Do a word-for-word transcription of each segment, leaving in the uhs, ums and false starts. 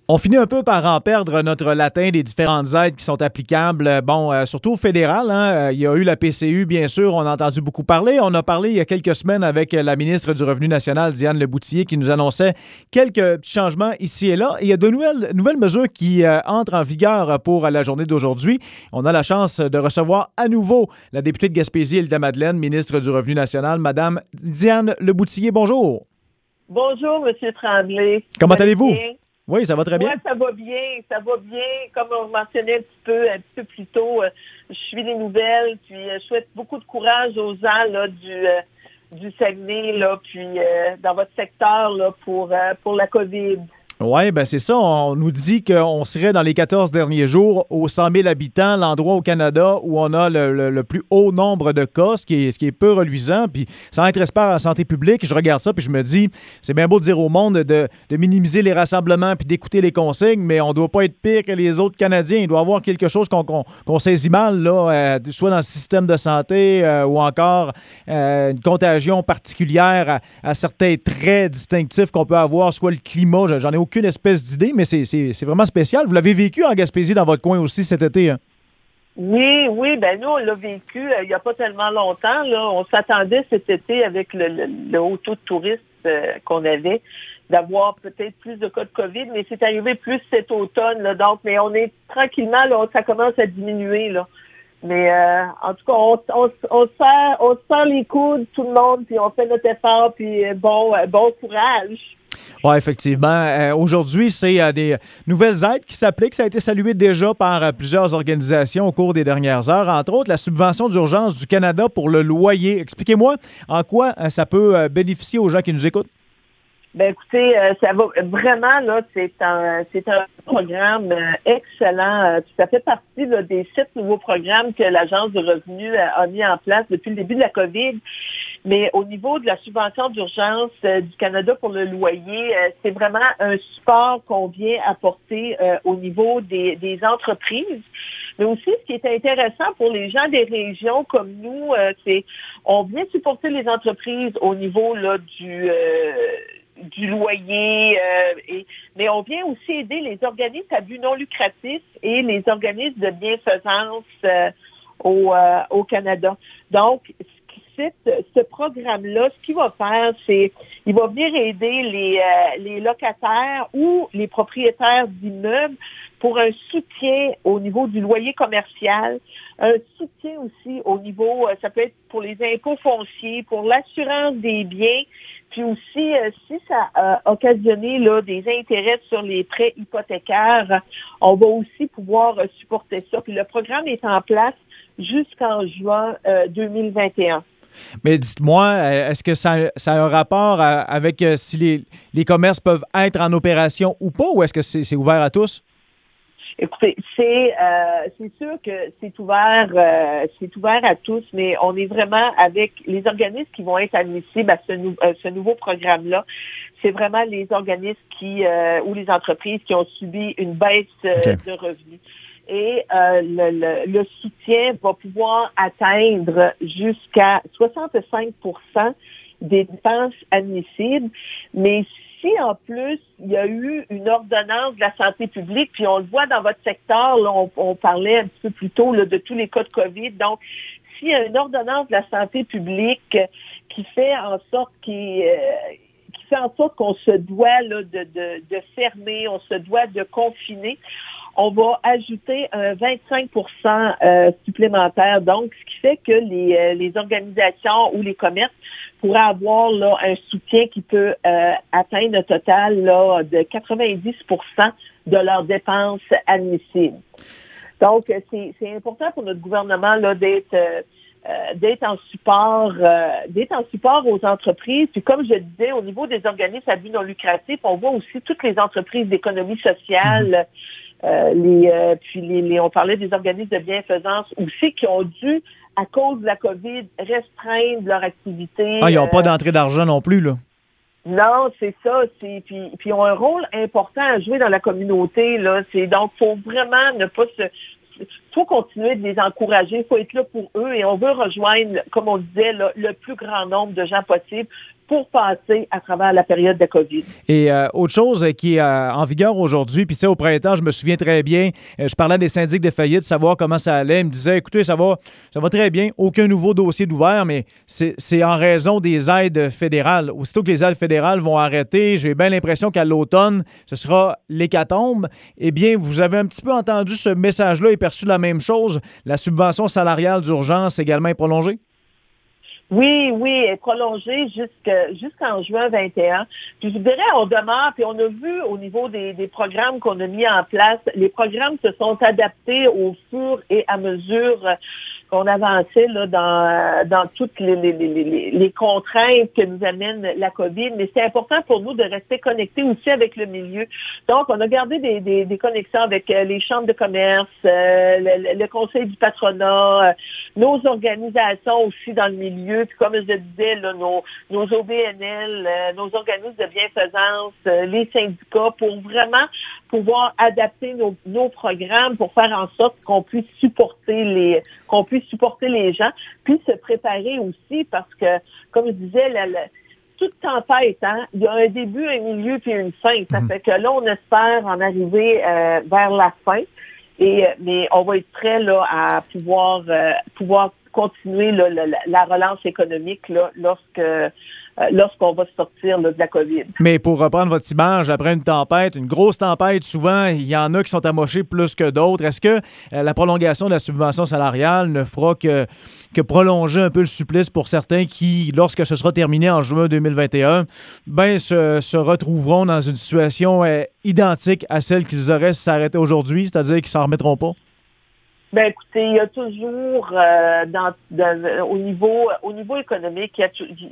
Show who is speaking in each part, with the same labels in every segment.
Speaker 1: On finit un peu par en perdre notre latin des différentes aides qui sont applicables, bon, euh, surtout au fédéral. Hein. Il y a eu la P C U, bien sûr, on a entendu beaucoup parler. On a parlé il y a quelques semaines avec la ministre du Revenu national, Diane Leboutillier, qui nous annonçait quelques petits changements ici et là. Et il y a de nouvelles, nouvelles mesures qui euh, entrent en vigueur pour la journée d'aujourd'hui. On a la chance de recevoir à nouveau la députée de Gaspésie-Île-de-Madeleine, ministre du Revenu national, Madame Diane Leboutillier. Bonjour.
Speaker 2: Bonjour, M. Tremblay.
Speaker 1: Comment allez-vous? Oui, ça va très bien.
Speaker 2: Oui, ça va bien, ça va bien. Comme on mentionnait un petit peu, un petit peu plus tôt, euh, je suis les nouvelles, puis euh, je souhaite beaucoup de courage aux gens là, du, euh, du Saguenay, là, puis euh, dans votre secteur là, pour, euh, pour la COVID.
Speaker 1: Oui, bien c'est ça. On nous dit qu'on serait dans les quatorze derniers jours aux cent mille habitants, l'endroit au Canada où on a le, le, le plus haut nombre de cas, ce qui est, ce qui est peu reluisant. Puis sans être expert en santé publique, je regarde ça puis je me dis, c'est bien beau de dire au monde de, de minimiser les rassemblements puis d'écouter les consignes, mais on ne doit pas être pire que les autres Canadiens. Il doit y avoir quelque chose qu'on, qu'on, qu'on saisit mal, là, euh, soit dans le système de santé euh, ou encore euh, une contagion particulière à, à certains traits distinctifs qu'on peut avoir, soit le climat. J'en ai aucune espèce d'idée, mais c'est, c'est, c'est vraiment spécial. Vous l'avez vécu en Gaspésie dans votre coin aussi cet été, hein?
Speaker 2: Oui, oui, ben nous, on l'a vécu euh, il n'y a pas tellement longtemps. Là. On s'attendait cet été avec le, le, le haut taux de touristes euh, qu'on avait d'avoir peut-être plus de cas de COVID, mais c'est arrivé plus cet automne. Là, donc, mais on est tranquillement, là, ça commence à diminuer. Là. Mais euh, en tout cas, on, on, on, serre, on serre les coudes, tout le monde, puis on fait notre effort, puis euh, bon, euh, bon courage.
Speaker 1: Oui, effectivement. Euh, aujourd'hui, c'est euh, des nouvelles aides qui s'appliquent. Ça a été salué déjà par euh, plusieurs organisations au cours des dernières heures. Entre autres, la subvention d'urgence du Canada pour le loyer. Expliquez-moi en quoi euh, ça peut euh, bénéficier aux gens qui nous écoutent.
Speaker 2: Ben écoutez, euh, ça va vraiment, là, c'est un c'est un programme euh, excellent. Euh, ça fait partie là, des sept nouveaux programmes que l'Agence du revenu a, a mis en place depuis le début de la COVID. Mais au niveau de la subvention d'urgence euh, du Canada pour le loyer, euh, c'est vraiment un support qu'on vient apporter euh, au niveau des, des entreprises. Mais aussi, ce qui est intéressant pour les gens des régions comme nous, euh, c'est on vient supporter les entreprises au niveau là du euh, du loyer, euh, et, mais on vient aussi aider les organismes à but non lucratif et les organismes de bienfaisance euh, au, euh, au Canada. Donc, ce, ce programme-là, ce qu'il va faire, c'est il va venir aider les, euh, les locataires ou les propriétaires d'immeubles pour un soutien au niveau du loyer commercial, un soutien aussi au niveau, ça peut être pour les impôts fonciers, pour l'assurance des biens, puis aussi, euh, si ça a occasionné là, des intérêts sur les prêts hypothécaires, on va aussi pouvoir euh, supporter ça. Puis le programme est en place jusqu'en juin euh, deux mille vingt et un.
Speaker 1: Mais dites-moi, est-ce que ça, ça a un rapport avec euh, si les, les commerces peuvent être en opération ou pas, ou est-ce que c'est, c'est ouvert à tous?
Speaker 2: Écoutez, c'est euh, c'est sûr que c'est ouvert euh, c'est ouvert à tous, mais on est vraiment avec les organismes qui vont être admissibles à ce, nou- à ce nouveau programme-là. C'est vraiment les organismes qui euh, ou les entreprises qui ont subi une baisse euh, okay. de revenus. Et euh, le, le, le soutien va pouvoir atteindre jusqu'à soixante-cinq pour cent des dépenses admissibles, mais si en plus il y a eu une ordonnance de la santé publique, puis on le voit dans votre secteur, là, on, on parlait un petit peu plus tôt là, de tous les cas de COVID, donc s'il y a une ordonnance de la santé publique qui fait en sorte qu'il euh, qui fait en sorte qu'on se doit là, de, de, de fermer, on se doit de confiner, on va ajouter un vingt-cinq pour cent euh, supplémentaire. Donc, ce qui fait que les, euh, les organisations ou les commerces pourraient avoir là, un soutien qui peut euh, atteindre un total là, de quatre-vingt-dix pour cent de leurs dépenses admissibles. Donc, c'est, c'est important pour notre gouvernement là, d'être, euh, d'être en support, euh, d'être en support aux entreprises. Puis, comme je disais, au niveau des organismes à but non lucratif, on voit aussi toutes les entreprises d'économie sociale. Euh, les, euh, puis les, les, on parlait des organismes de bienfaisance aussi qui ont dû, à cause de la COVID, restreindre leur activité.
Speaker 1: Ah, ils n'ont
Speaker 2: euh,
Speaker 1: pas d'entrée d'argent non plus, là.
Speaker 2: Non, c'est ça. C'est, puis, puis ils ont un rôle important à jouer dans la communauté, là. C'est, donc, faut vraiment ne pas se... faut continuer de les encourager, il faut être là pour eux et on veut rejoindre, comme on disait, là, le plus grand nombre de gens possible pour passer à travers la période de COVID.
Speaker 1: Et euh, autre chose qui est euh, en vigueur aujourd'hui, puis tu sais, au printemps, je me souviens très bien, euh, je parlais des syndics de faillite, savoir comment ça allait. Ils me disaient, écoutez, ça va, ça va très bien, aucun nouveau dossier d'ouvert, mais c'est, c'est en raison des aides fédérales. Aussitôt que les aides fédérales vont arrêter, j'ai bien l'impression qu'à l'automne, ce sera l'hécatombe. Eh bien, vous avez un petit peu entendu ce message-là et perçu la même chose. La subvention salariale d'urgence également est prolongée?
Speaker 2: Oui, oui, est prolongée jusqu'à, jusqu'en juin vingt et un. Puis je vous dirais, on demeure, puis on a vu au niveau des, des programmes qu'on a mis en place, les programmes se sont adaptés au fur et à mesure qu'on avançait là, dans, dans toutes les, les, les, les contraintes que nous amène la COVID. Mais c'est important pour nous de rester connectés aussi avec le milieu. Donc, on a gardé des, des, des connexions avec les chambres de commerce, euh, le, le conseil du patronat, euh, nos organisations aussi dans le milieu. Puis comme je le disais, là, nos, nos O B N L, euh, nos organismes de bienfaisance, euh, les syndicats, pour vraiment pouvoir adapter nos, nos programmes pour faire en sorte qu'on puisse supporter les qu'on puisse supporter les gens, puis se préparer aussi parce que, comme je disais, la, la, toute tempête, hein, il y a un début, un milieu puis une fin. Ça fait que là, on espère en arriver euh, vers la fin, et mais on va être prêt là à pouvoir euh, pouvoir continuer là, la, la relance économique là, lorsque Euh, lorsqu'on va sortir là, de la COVID.
Speaker 1: Mais pour reprendre votre image, après une tempête, une grosse tempête, souvent, il y en a qui sont amochés plus que d'autres. Est-ce que euh, la prolongation de la subvention salariale ne fera que, que prolonger un peu le supplice pour certains qui, lorsque ce sera terminé en juin deux mille vingt et un, ben, se, se retrouveront dans une situation euh, identique à celle qu'ils auraient si ça s'arrêtait aujourd'hui, c'est-à-dire qu'ils s'en remettront pas?
Speaker 2: Ben écoutez, il y a toujours euh, dans, dans au niveau au niveau économique, il y a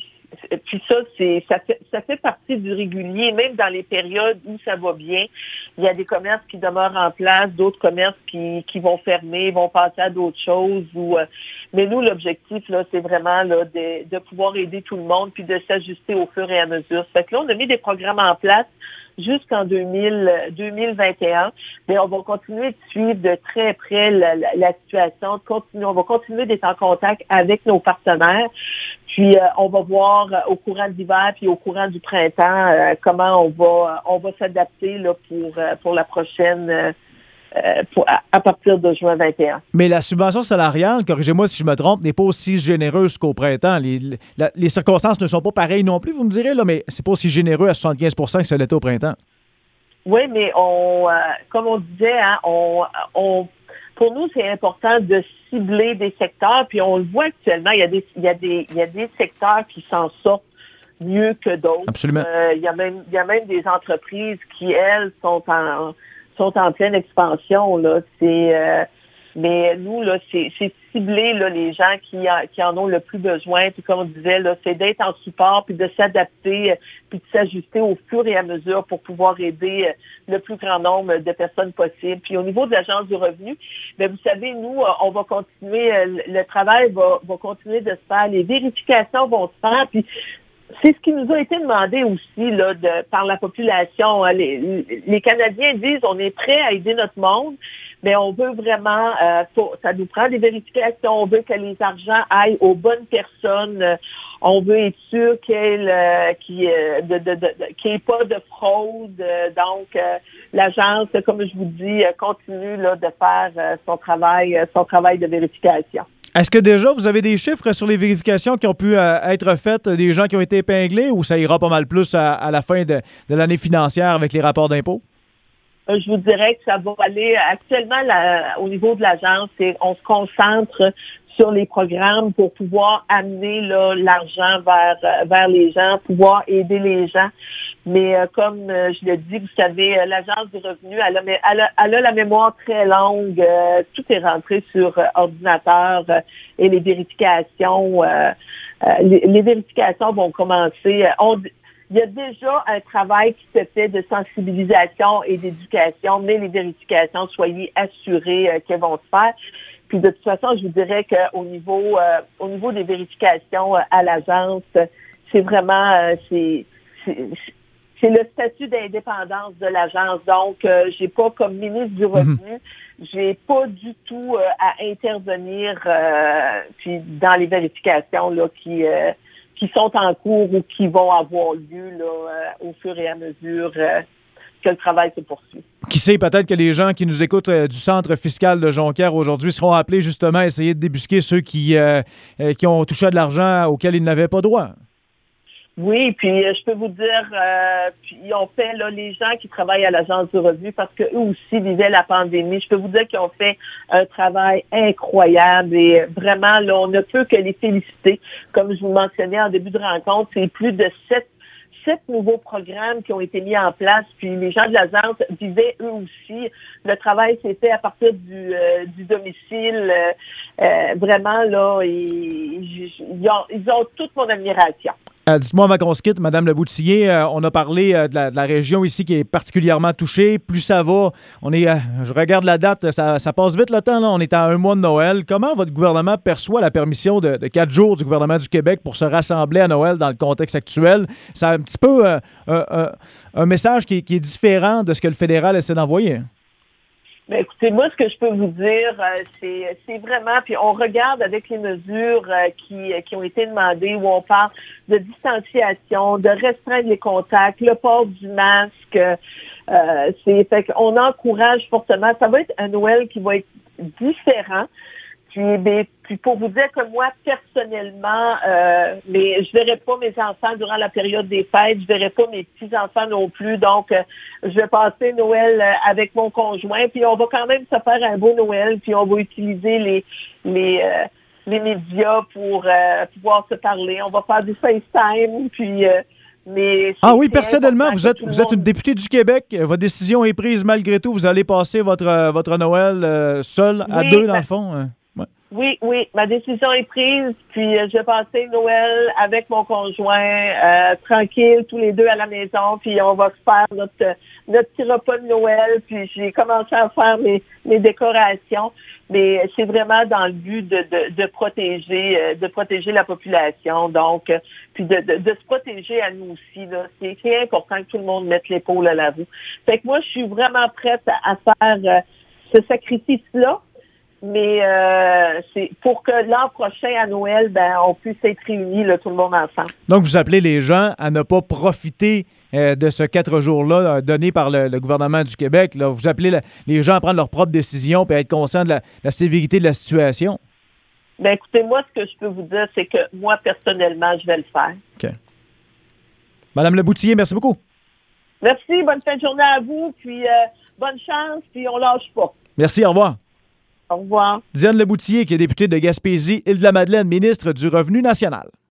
Speaker 2: puis ça c'est ça fait ça fait partie du régulier, même dans les périodes où ça va bien, il y a des commerces qui demeurent en place, d'autres commerces qui qui vont fermer, vont passer à d'autres choses ou euh, mais nous l'objectif là, c'est vraiment là de de pouvoir aider tout le monde puis de s'ajuster au fur et à mesure. Ça fait que là on a mis des programmes en place jusqu'en deux mille vingt et un, mais on va continuer de suivre de très près la, la, la situation, de continuer, on va continuer d'être en contact avec nos partenaires, puis euh, on va voir euh, au courant de l'hiver puis au courant du printemps euh, comment on va on va s'adapter là pour euh, pour la prochaine euh, Euh, pour, à, à partir de juin vingt et un.
Speaker 1: Mais la subvention salariale, corrigez-moi si je me trompe, n'est pas aussi généreuse qu'au printemps. Les, les, les circonstances ne sont pas pareilles non plus, vous me direz, là, mais c'est pas aussi généreux à soixante-quinze pour cent que ce l'était au printemps.
Speaker 2: Oui, mais on, euh, comme on disait, hein, on, on, pour nous, c'est important de cibler des secteurs, puis on le voit actuellement, il y a des, il y a des, il y a des secteurs qui s'en sortent mieux que d'autres.
Speaker 1: Absolument.
Speaker 2: Euh, il y a même, il y a même des entreprises qui, elles, sont en sont en pleine expansion là. C'est euh, mais nous là, c'est, c'est cibler là les gens qui a, qui en ont le plus besoin. Puis comme on disait là, c'est d'être en support puis de s'adapter puis de s'ajuster au fur et à mesure pour pouvoir aider le plus grand nombre de personnes possible. Puis au niveau de l'Agence du revenu, bien, vous savez, nous on va continuer le travail va va continuer de se faire, les vérifications vont se faire puis c'est ce qui nous a été demandé aussi là, de, par la population. Les, les Canadiens disent on est prêt à aider notre monde, mais on veut vraiment, euh, faut, ça nous prend des vérifications, on veut que les argents aillent aux bonnes personnes, on veut être sûr qu'il euh, qu'il euh, de, de, de, qu'il n'y ait pas de fraude. Donc, euh, l'agence, comme je vous dis, continue là, de faire euh, son travail, son travail de vérification.
Speaker 1: Est-ce que déjà, vous avez des chiffres sur les vérifications qui ont pu euh, être faites, des gens qui ont été épinglés, ou ça ira pas mal plus à, à la fin de, de l'année financière avec les rapports d'impôts?
Speaker 2: Euh, je vous dirais que ça va aller actuellement la, au niveau de l'agence, c'est, on se concentre sur les programmes pour pouvoir amener là, l'argent vers vers les gens, pouvoir aider les gens. Mais euh, comme euh, je l'ai dit, vous savez, euh, l'Agence du revenu, elle a, elle a, elle a la mémoire très longue. Euh, tout est rentré sur euh, ordinateur euh, et les vérifications, euh, euh, les, les vérifications vont commencer. On, il y a déjà un travail qui se fait de sensibilisation et d'éducation, mais les vérifications, soyez assurés euh, qu'elles vont se faire. Puis de toute façon, je vous dirais qu'au niveau euh, au niveau des vérifications euh, à l'agence, c'est vraiment euh, c'est, c'est c'est le statut d'indépendance de l'agence. Donc, euh, j'ai pas comme ministre du revenu, mm-hmm. j'ai pas du tout euh, à intervenir euh, puis dans les vérifications là qui euh, qui sont en cours ou qui vont avoir lieu là, euh, au fur et à mesure euh, que le travail se poursuit.
Speaker 1: Qui sait, peut-être que les gens qui nous écoutent euh, du centre fiscal de Jonquière aujourd'hui seront appelés justement à essayer de débusquer ceux qui, euh, euh, qui ont touché à de l'argent auquel ils n'avaient pas droit.
Speaker 2: Oui, puis euh, je peux vous dire, euh, puis ils ont fait, là, les gens qui travaillent à l'Agence du revenu, parce qu'eux aussi vivaient la pandémie, je peux vous dire qu'ils ont fait un travail incroyable et vraiment, là, on ne peut que les féliciter. Comme je vous mentionnais en début de rencontre, c'est plus de sept sept nouveaux programmes qui ont été mis en place, puis les gens de l'agence vivaient eux aussi. Le travail s'est fait à partir du, euh, du domicile. Euh, euh, vraiment, là, ils, ils, ont, ils ont toute mon admiration.
Speaker 1: Euh, dites-moi avant qu'on se quitte, Mme Leboutillier, euh, on a parlé euh, de, la, de la région ici qui est particulièrement touchée. Plus ça va, on est, euh, je regarde la date, ça, ça passe vite le temps, là. On est à un mois de Noël. Comment votre gouvernement perçoit la permission de, de quatre jours du gouvernement du Québec pour se rassembler à Noël dans le contexte actuel? C'est un petit peu euh, euh, euh, un message qui, qui est différent de ce que le fédéral essaie d'envoyer.
Speaker 2: Ben, écoutez, moi, ce que je peux vous dire, euh, c'est, c'est vraiment, puis on regarde avec les mesures euh, qui, qui ont été demandées, où on parle de distanciation, de restreindre les contacts, le port du masque. Euh, c'est, fait qu'on encourage fortement. Ça va être un Noël qui va être différent. Puis, ben, puis pour vous dire que moi, personnellement, euh, mais je verrai pas mes enfants durant la période des fêtes, je verrai pas mes petits-enfants non plus. Donc, euh, je vais passer Noël euh, avec mon conjoint, puis on va quand même se faire un beau Noël, puis on va utiliser les les euh, les médias pour euh, pouvoir se parler. On va faire du FaceTime, puis euh, mais
Speaker 1: ah oui, personnellement, vous êtes vous êtes une députée du Québec. Votre décision est prise malgré tout. Vous allez passer votre votre Noël euh, seul à
Speaker 2: oui,
Speaker 1: deux dans
Speaker 2: ben,
Speaker 1: le fond. Hein? Ouais.
Speaker 2: Oui, oui, ma décision est prise, puis euh, je vais passer Noël avec mon conjoint, euh, tranquille, tous les deux à la maison, puis on va se faire notre notre petit repas de Noël, puis j'ai commencé à faire mes, mes décorations, mais c'est vraiment dans le but de, de, de protéger euh, de protéger la population, donc, euh, puis de, de, de se protéger à nous aussi, là. C'est, c'est important que tout le monde mette l'épaule à la roue. Fait que moi, je suis vraiment prête à, à faire euh, ce sacrifice-là. Mais euh, c'est pour que l'an prochain, à Noël, ben on puisse être réunis, là, tout le monde ensemble.
Speaker 1: Donc, vous appelez les gens à ne pas profiter euh, de ce quatre jours-là euh, donné par le, le gouvernement du Québec. Là. Vous appelez la, les gens à prendre leurs propres décisions et à être conscients de la, la sévérité de la situation.
Speaker 2: Ben écoutez, moi, ce que je peux vous dire, c'est que moi, personnellement, je vais le faire.
Speaker 1: OK. Madame Leboutillier, merci beaucoup.
Speaker 2: Merci, bonne fin de journée à vous, puis euh, bonne chance, puis on lâche pas.
Speaker 1: Merci, au revoir.
Speaker 2: Au revoir.
Speaker 1: Diane Leboutillier, qui est députée de Gaspésie, Île-de-la-Madeleine, ministre du Revenu national.